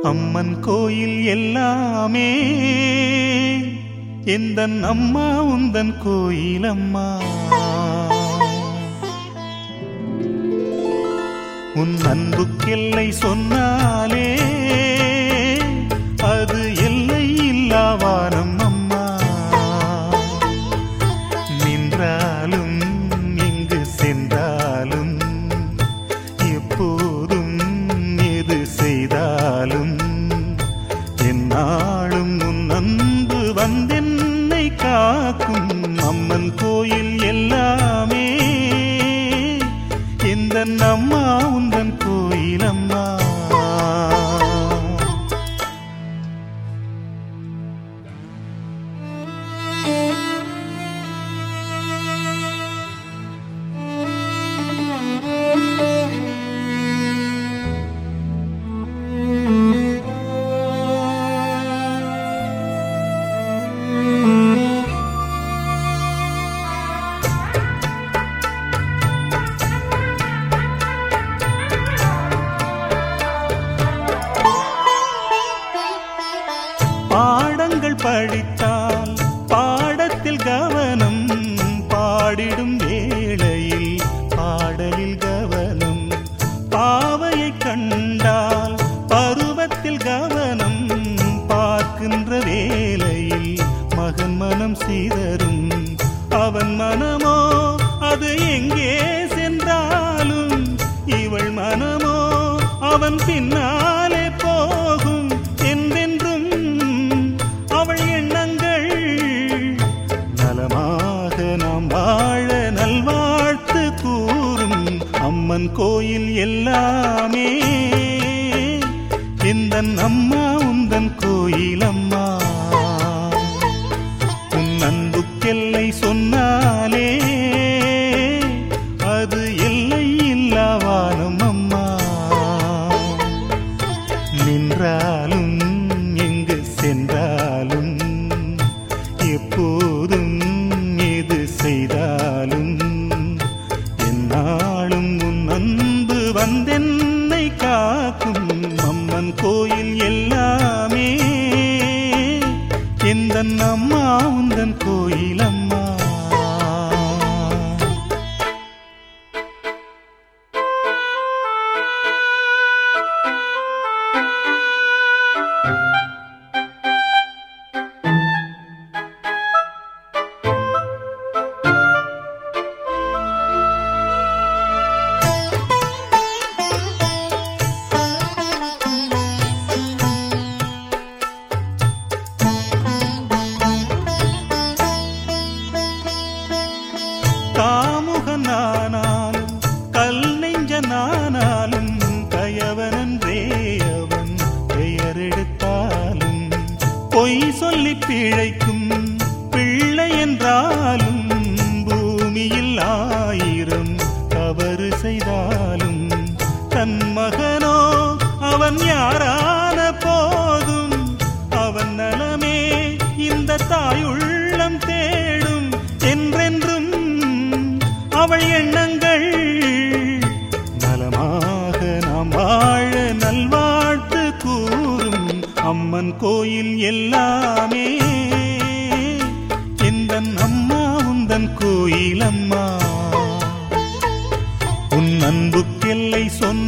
அம்மன் கோயில் எல்லாமே எந்தன் அம்மா உந்தன் கோயிலம்மா. உன் அன்புக்கெல்லை சொன்னாலே அது எல்லை இல்லாவானம் அம்மா. நின்றாலும் எங்கு சென்றாலும் எப்போதும் எது செய்தாலும் என்னாலும் உன் அன்பு வந்தென்னை காக்கும். அம்மன் கோயில் எல்லாமே எந்தன் அம்மா உந்தன் கோயிலம்மா. பாடங்கள் படித்தால் பாடத்தில் கவனம், பாடிடும் வேளையில் பாடலில் கவனம். பாவையை கண்டால் பருவத்தில் கவனம், பார்க்கின்ற வேளையில் மகன் மனம் சிதறும். அவன் மனமோ அது எங்கே சென்றாலும், இவள் மனமோ அவன் பின்னாலே போகும். என்றென்றும் அவள் எண்ணங்கள் நலமாக நாம் வாழ நல்வாழ்த்து கூறும். அம்மன் கோயில் எல்லாமே எந்தன் அம்மா உந்தன் கோயிலம்மா. உன் அன்புக்கெல்லை சொன்னாலே அது எல்லை இல்லாவானம் அம்மா. நின்றாலும் எங்கு சென்றாலும் எப்போதும் எது செய்தாலும் என்னாலும் உன் அன்பு வந்தென்னை காக்கும். அம்மன் கோயில் எல்லாமே எந்தன் அம்மா உந்தன் கோயிலம்மா. காமுகனானாலும் கல் நெஞ்சனானாலும் கயவனன்றே அவன் பெயரெடுத்தாலும், பொய் சொல்லி பிழைக்கும் பிள்ளை என்றாலும் பூமியில் 1000 தவறு செய்தாலும் தன் மகனோ அவன் யாரான போதும் அவன் நலமே இந்த தாயுள்ளம் தேடும். என்றென்றும் அவள் எண்ணங்கள் நலமாக நாம் வாழ நல்வாழ்த்து கூறும். அம்மன் கோயில் எல்லாமே எந்தன் அம்மா உந்தன் கோயிலம்மா. உன் அன்புக்கெல்லை சொன்ன